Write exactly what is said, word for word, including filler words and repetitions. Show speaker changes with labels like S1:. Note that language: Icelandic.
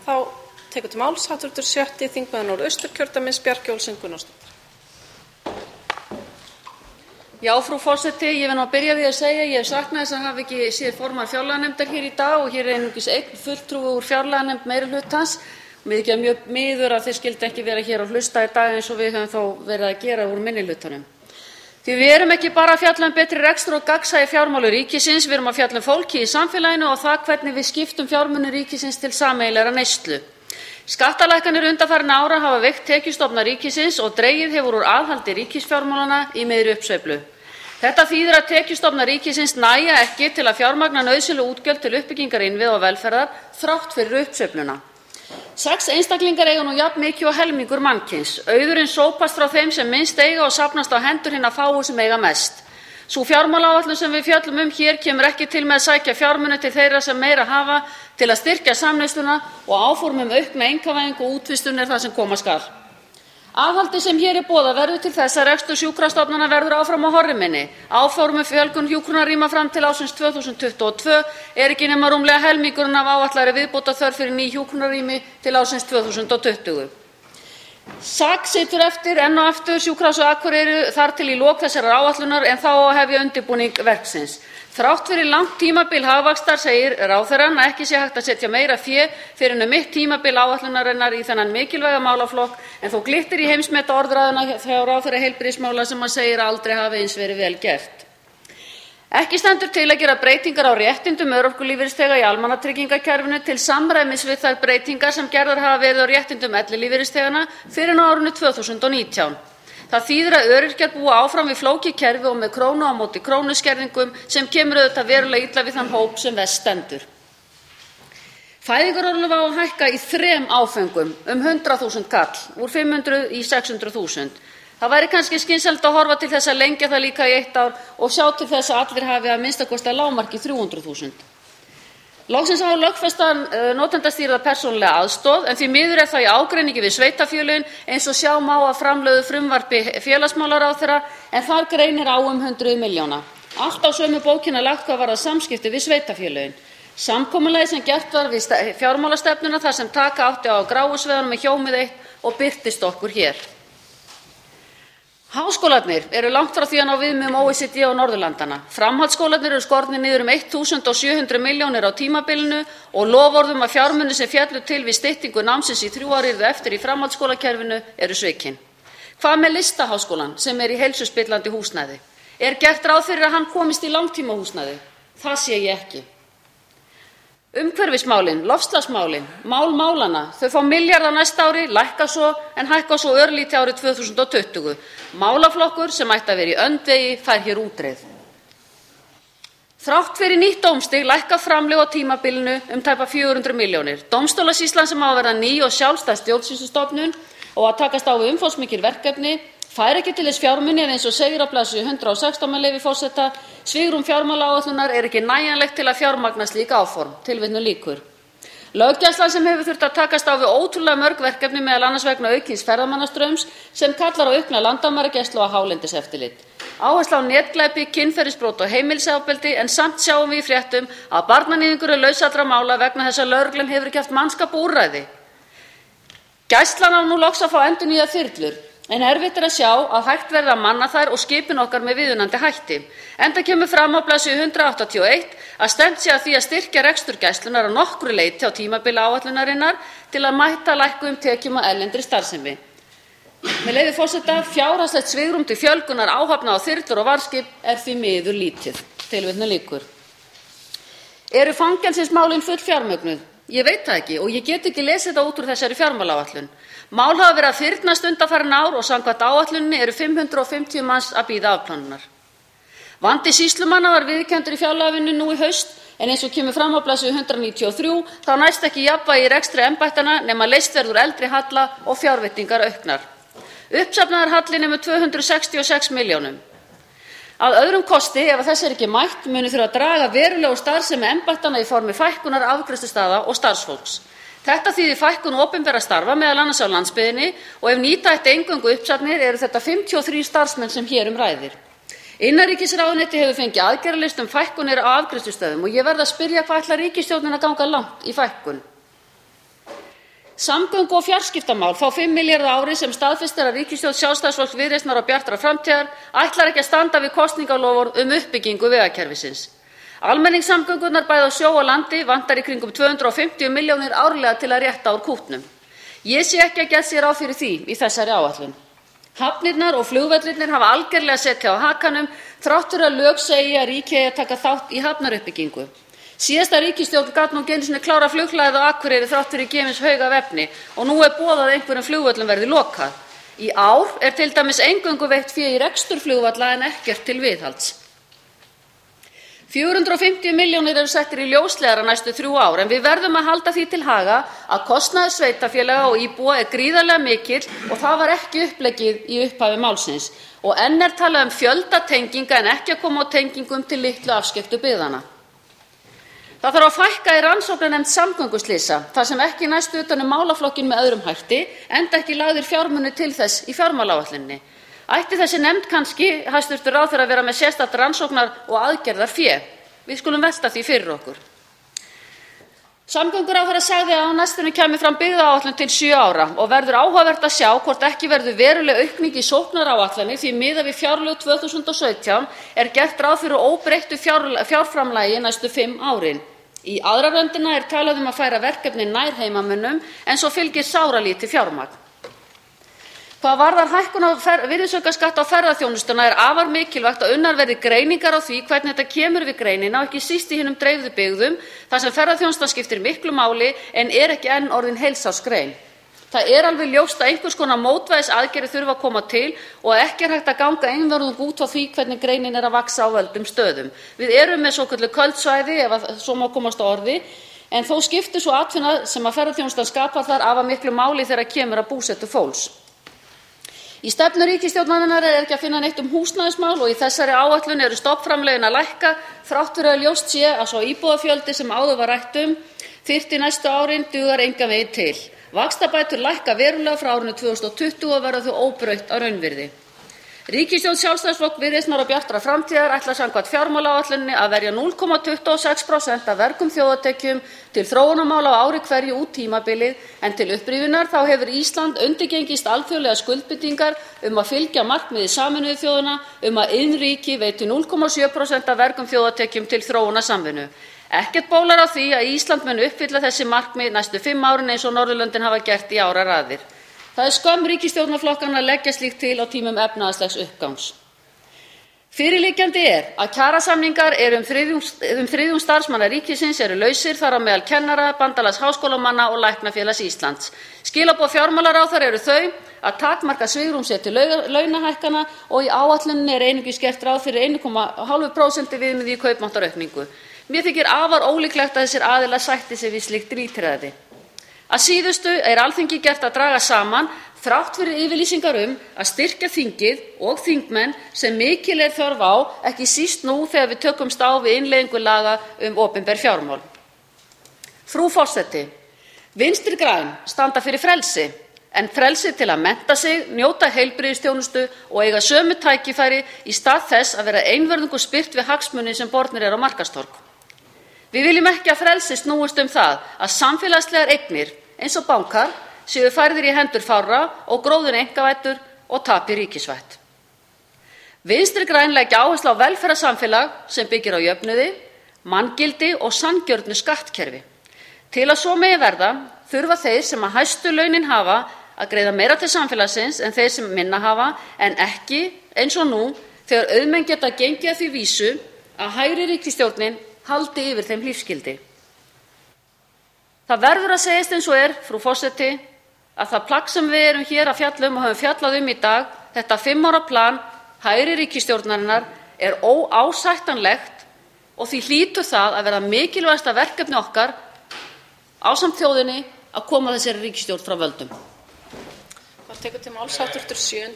S1: Þá tekur til máls háttvirtur sjötti þingmaður Norðausturkjördæmis Bjarkey Olsen Gunnarsdóttir.
S2: Já, frú forseti, ég vil nú byrja því að segja að ég hef saknað þess að hafa ekki séð formann fjárlaganefndar hér í dag og hér er einungis einn fulltrúi úr fjárlaganefnd meirihlutans. Mér þykir mjög miður að þeir skyldu ekki vera hér og hlusta í dag eins og við höfum þó verið að gera úr minnihlutanum. Því við erum ekki bara að fjalla um betri rekstur og gagnsæi fjármála ríkisins, við erum að fjalla um fólkið í samfélaginu og það hvernig við skiptum fjármuni ríkisins til sameiginlegrar neyslu. Skattalækkanir undanfarinna ára hafa veikt tekjustofna ríkisins og dregið hefur úr aðhaldi ríkisfjármálanna í miðri uppsveiflu. Þetta þýðir að tekjustofna ríkisins nægja ekki til að fjármagna nauðsynleg útgjöld til uppbyggingar innviða og velferðar þrátt fyrir uppsveifluna. Sex einstaklingar eiga nú jafn mikið og helmingur mannkyns. Auðurinn sópast frá þeim sem minnst eiga og safnast á hendur hinna fáu sem eiga mest. Sú fjármálaáætlun sem við fjöllum um hér kemur ekki til með að sækja fjármuni til þeirra sem meira hafa til að styrkja samneysluna og áform um aukna einkavæðingu og útvistun er það sem koma skal. Aðhaldið sem hér er boðað verður til þess að rekstur sjúkrastofnana verður áfram á horriminni. Áform um fjölgun hjúkrunarrýma fram til ársins tvö þúsund tuttugu og tvö er ekki nema rúmlega helmingurinn af áætlaðri viðbótarþörf fyrir ný hjúkrunarrými til ársins tvö þúsund tuttugu. SAK situr eftir enn og aftur Sjúkrahúsið á Akureyri þar til í lok þessarar áætlunar en þá á að hefja undirbúning verksins. Þrátt fyrir langt tímabil hagvaxtar segir ráðherrann að ekki sé hægt að setja meira fé fyrir en um mitt tímabil áætlunarinnar í þennan mikilvæga málaflokk en þó glittir í heimsmeta orðræðuna hjá ráðherra heilbrigðismála sem hann segir að aldrei hafi eins verið vel gert. Ekki stendur til að gera breytingar á réttindum örorkulífeyrisþega í almannatryggingakerfinu til samræmis við þær breytingar sem gerðar hafa verið á réttindum ellilífeyrisþeganna fyrr en á árinu tvö þúsund og nítján. Það þýðir að öryrkjar búa áfram við flókið kerfi og með krónu á móti krónu skerðingum sem kemur auðvitað verulega illa við þann hóp sem verst stendur. Fæðingarorlof á að hækka í þrem áföngum um hundrað þúsund kall, úr fimm hundruð í sex hundruð þúsund. Það væri kannski skynsamlegt að horfa til þess að lengja það líka í eitt ár og sjá til þess að allir hafi að minnsta kosti að lágmarki þrjú hundruð þúsund. Loksins á að lögfesta notendastýrða persónulega aðstoð en því miður er það í ágreiningi við sveitarfélögin eins og sjá má af framlögðu frumvarpi félagsmálaráðherra en þar greinir á um hundruð milljóna. Allt á sömu bókina lagt hvað varðar samskipti við sveitarfélögin. Samkomulagið sem gert var við fjármálastefnuna þar sem taka átti á gráusveðunum með hjómið eitt og birtist okkur hér. Háskólarnir eru langt frá því að ná viðmiðum O E C D og Norðurlandanna. Framhaldsskólarnir eru skornir niður um sjö hundruð milljónir á tímabilinu og loforðum að fjármunir sem féllu til við styttingu námsins í þrjú ár yrðu eftir í framhaldsskólakerfinu eru svikin. Hvað með Listaháskólann sem er í heilsuspillandi húsnæði? Er gert ráð fyrir að hann komist í langtímahúsnæði? Það sé ég ekki. Umhverfismálin, loftslagsmálin, mál málanna, þau fá milljarð á næsta ári, lækka svo en hækka svo örlítið árið tvö þúsund tuttugu. Málaflokkur sem ætti að vera í öndvegi fær hér útreið. Þrátt fyrir nýtt dómstig lækka framlög á tímabilinu um tæpa fjögur hundruð milljónir. Dómstólasýslan sem á að vera ný og sjálfstæð stjórnsýslustofnun og að takast á við umfangsmikil verkefni fær ekki til þess fjármuni eins og segir á blaðsíðu hundrað og sextán með leyfi forseta, svigrúm fjármálaáætlunar er ekki nægjanlegt til að fjármagna slík áform, tilvitnun lýkur. Löggæslan sem hefur þurft að takast á við ótrúlega mörg verkefni meðal annars vegna aukins ferðamannastraums sem kallar á aukna landamæragæslu og hálendiseftirlit. Áhersla á netglæpi, kynferðisbrot og heimilisofbeldi en samt sjáum við í fréttum að barnaníðingur er laus allra mála vegna þess að lögreglan hefur ekki haft mannskap og úrræði. Gæslan á nú loks að fá endurnýjaðar þyrlur. En erfitt er að sjá að hægt verði að manna þær og skipin okkar með viðunandi hætti. Enda kemur fram á blaðsíðu hundrað áttatíu og eitt að stefnt sé að því að styrkja rekstur Gæslunnar að nokkru leyti á tímabili áætlunarinnar til að mæta lækkuðum tekjum á erlendri starfsemi. Með leyfi forseta, fjárhagslegt svigrúm til fjölgunar áhafna á þyrlur og varðskip er því miður lítið. Tilvitnun lýkur. Eru fangelsismálin fullfjármögnuð? Ég veit það ekki og ég get ekki lesið það út úr þessari fjármálaáætlun. Mál hafa verið að fyrnast undanfarin ár og samkvæmt áætluninni eru fimm hundruð og fimmtíu manns að bíða afplánunar. Vandi sýslumanna var viðurkenndur í fjárlagavinnu nú í haust en eins og kemur fram á blaðsíðu hundrað níutíu og þrjú þá næst ekki jafnvægi í rekstri embættanna nema leyst verður eldri halla og fjárveitingar auknar. Uppsafnaður halli nemur tvö hundruð sextíu og sex milljónum. Að öðrum kosti, ef þessi er ekki mætt, muni þurfa að draga verulega úr starfsemi embættanna í formi fækkunar afgreiðslustaða og starfsfólks. Þetta þýðir fækkun opinberra starfa meðal annars á landsbyggðinni og ef nýta ætti eingöngu uppsafnir eru þetta fimmtíu og þrír starfsmenn sem hér um ræðir. Innanríkisráðuneyti hefur fengið aðgerðalista um fækkunir á afgreiðslustöðum og ég verð að spyrja hvað ætlar ríkisstjórnin að ganga langt í fækkun. Samgöngu- og fjarskiptamál fá fimm milljarða á ári sem staðfest er að ríkisstjórn Sjálfstæðisflokks, Viðreisnar og Bjartrar framtíðar ætlar ekki að standa við kosningaloforð um uppbyggingu vegakerfisins. Almenningssamgöngurnar bæði á sjó og landi vantar í kringum tvö hundruð fimmtíu milljónir árlega til að rétta úr kútnum. Ég sé ekki að gert sé ráð fyrir því í þessari áætlun. Hafnirnar og flugvellirnir hafa algerlega setið á hakanum þrátt fyrir að lög segi að ríkið eigi að taka þátt í hafnaruppbyggingu. Síðasta ríkisstjórn gat nú ekki einu sinni klárað flughlaðið á Akureyri þrátt fyrir gefins haug af efni og nú er boðað að einhverjum flugvöllum verði lokað. Í ár er til dæmis eingöngu veitt fé í rekstur flugvalla en ekkert til viðhalds. fjögur hundruð fimmtíu milljónir eru settir í ljósleiðara næstu þrjú ár en við verðum að halda því til haga að kostnaður sveitarfélaga og íbúa er gríðarlega mikill og það var ekki uppleggið í upphafi málsins. Og enn er talað um fjölda tenginga en ekki að koma á tengingum til litlu afskekktu byggðanna. Það þarf að fækka í rannsóknarnefnd samgönguslysa þar sem ekki næst utan um málaflokkinn með öðrum hætti enda ekki lagðir fjármunir til þess í fjármálaáætluninni. Ætti þessi nefnd kannski, hæstv. ráðherra, að vera með sérstakt rannsóknar- og aðgerðarfé? Við skulum velta því fyrir okkur. Samgönguráðherra sagði að á næstunni kæmi fram byggðaáætlun til sjö ára og verður áhugavert að sjá hvort ekki verður veruleg aukning í sóknaráætlanir því miðað við fjárlög tvö þúsund og sautján er gert ráð fyrir óbreyttu fjár, fjárframlagi næstu fimm árin. Í aðra röndina er talað um að færa verkefni nær heimamönnum en svo fylgir sáralítið fjármagn. Hvað varðar hækkun á virðisaukaskatt á ferðaþjónustuna er afar mikilvægt að unnar verði greiningar á því hvernig þetta kemur við greinina og ekki síst í hinum dreifðu byggðum þar sem ferðaþjónustan skiptir miklu máli en er ekki enn orðin heilsársgrein. Það er alveg ljóst að einhvers konar mótvægisaðgerðir þurfa að koma til og ekki er hægt að ganga einvörðungu út frá því hvernig greinin er að vaxa á völdum stöðum. Við erum með svokölluð köld svæði, ef að svo má komast á orði, en þó skiptir svo atvinna sem að ferðaþjónustan skapar þar afar miklu máli þegar kemur að búsetu fólks. Í stefnu ríkisstjórnarinnar er ekki að finna neitt um húsnæðismál og í þessari áætlun eru stofnframlögin að lækka þrátt fyrir að ljóst sé að svo íbúafjöldi sem áður var rætt um þyrfti næstu árin dugar engan veginn til. Vaxtabætur lækka verulega frá árinu tvö þúsund og tuttugu og verða þau óbreytt að raunvirði. Ríkisstjórn Sjálfstæðisflokks, Viðreisnar og Bjartrar framtíðar ætlar samkvæmt fjármálaáætluninni að verja núll komma tuttugu og sex prósent af vergum þjóðartekjum til þróunarmála á ári hverju út tímabilið en til upprifjunar þá hefur Ísland undirgengist alþjóðlegar skuldbindingar um að fylgja markmiði Sameinuðu þjóðanna um að iðnríki veiti núll komma sjö prósent af vergum þjóðartekjum til þróunarsamvinnu. Ekkert bólar á því að Ísland muni uppfylla þessi markmið næstu fimm árin eins og Norðurlöndin hafa gert í áraraðir. Það er skömm ríkisstjórnarflokkanna að leggja slíkt til á tímum efnahagslegs uppgangs. Fyrirliggjandi er að kjarasamningar eru um þriðjungs, um þriðjungs starfsmanna ríkisins eru lausir þar á meðal kennara, Bandalags háskólamanna og Læknafélags Íslands. Skilaboð fjármálaráðherra eru þau að takmarka svigrúm sér til launahækkana og í áætluninni er einungis gert ráð fyrir eins komma fimm prósent viðmiði í kaupmáttaraukningu. Mér þykir afar ólíklegt að þessir aðilar sætti sig við slíkt rýrtræði. Að síðustu er Alþingi gert að draga saman þrátt fyrir yfirlýsingar um að styrkja þingið og þingmenn sem mikil er þörf á, ekki síst nú þegar við tökumst á við innleiðingu laga um opinber fjármál. Frú forseti, Vinstri græn standa fyrir frelsi, en frelsi til að mennta sig, njóta heilbrigðisþjónustu og eiga sömu tækifæri í stað þess að vera einvörðungu spyrt við hagsmuni sem bornir eru á markaðstorg. Við viljum ekki að frelsi snúist um það að samfélagslegar eignir eins og bankar séu færðir í hendur fárra og gróðinn einkavæddur og tapi ríkisvætt. Vinstri græn leggja áherslu á velferðarsamfélag sem byggir á jöfnuði, manngildi og sanngjörnu skattkerfi. Til að svo megi verða þurfa þeir sem að hæstu launin hafa að greiða meira til samfélagsins en þeir sem minna hafa en ekki eins og nú þegar auðmenn geta gengið að því vísu að hægri ríkisstjórnin haldi yfir þeim lífsgildi. Það verður að segjast eins og er, frú forseti, að það plagg sem við erum hér að fjalla um og höfum fjallað um í dag, þetta fimm ára plan hægri ríkisstjórnarinnar, er óásættanlegt og því hlýtur það að vera mikilvægasta verkefni okkar ásamt þjóðinni að koma þessari ríkisstjórn frá völdum.
S1: Það tekur til máls hv. sjöundi